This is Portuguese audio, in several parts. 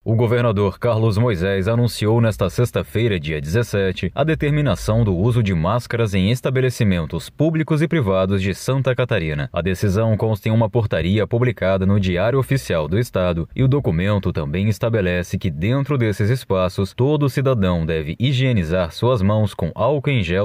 O governador Carlos Moisés anunciou nesta sexta-feira, dia 17, a determinação do uso de máscaras em estabelecimentos públicos e privados de Santa Catarina. A decisão consta em uma portaria publicada no Diário Oficial do Estado e o documento também estabelece que dentro desses espaços todo cidadão deve higienizar suas mãos com álcool em gel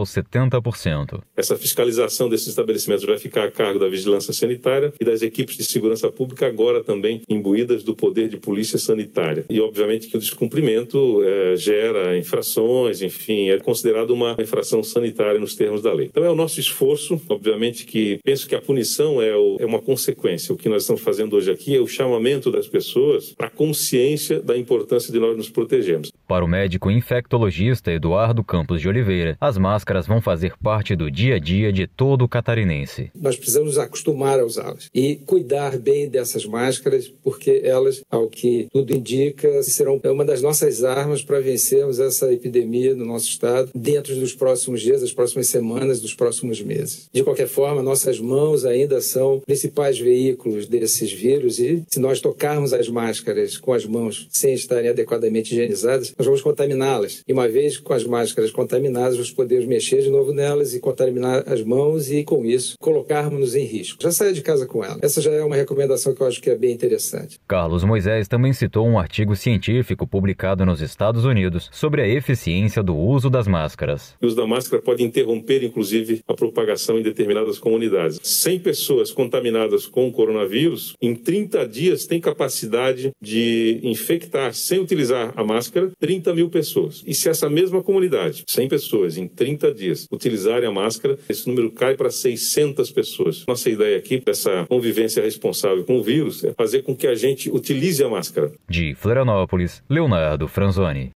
70%. Essa fiscalização desses estabelecimentos vai ficar a cargo da Vigilância Sanitária e das equipes de segurança pública, agora também imbuídas do poder de polícia sanitária. E, obviamente, que o descumprimento gera infrações, enfim, é considerado uma infração sanitária nos termos da lei. Então, é o nosso esforço, obviamente, que penso que a punição é uma consequência. O que nós estamos fazendo hoje aqui é o chamamento das pessoas para a consciência da importância de nós nos protegermos. Para o médico infectologista Eduardo Campos de Oliveira, as máscaras vão fazer parte do dia a dia de todo catarinense. Nós precisamos nos acostumar a usá-las e cuidar bem dessas máscaras, porque elas, ao que tudo indica, serão uma das nossas armas para vencermos essa epidemia no nosso estado dentro dos próximos dias, das próximas semanas, dos próximos meses. De qualquer forma, nossas mãos ainda são principais veículos desses vírus e se nós tocarmos as máscaras com as mãos sem estarem adequadamente higienizadas, nós vamos contaminá-las. E uma vez com as máscaras contaminadas, nós podemos mexer de novo nelas e contaminar as mãos e, com isso, colocarmos-nos em risco. Já saia de casa com ela. Essa já é uma recomendação que eu acho que é bem interessante. Carlos Moisés também citou um artigo científico publicado nos Estados Unidos sobre a eficiência do uso das máscaras. O uso da máscara pode interromper, inclusive, a propagação em determinadas comunidades. 100 pessoas contaminadas com o coronavírus, em 30 dias, têm capacidade de infectar, sem utilizar a máscara, 30 mil pessoas. E se essa mesma comunidade, 100 pessoas, em 30 dias, utilizarem a máscara, esse número cai para 600 pessoas. Nossa ideia aqui, dessa convivência responsável com o vírus, é fazer com que a gente utilize a máscara. De Florianópolis, Leonardo Franzoni.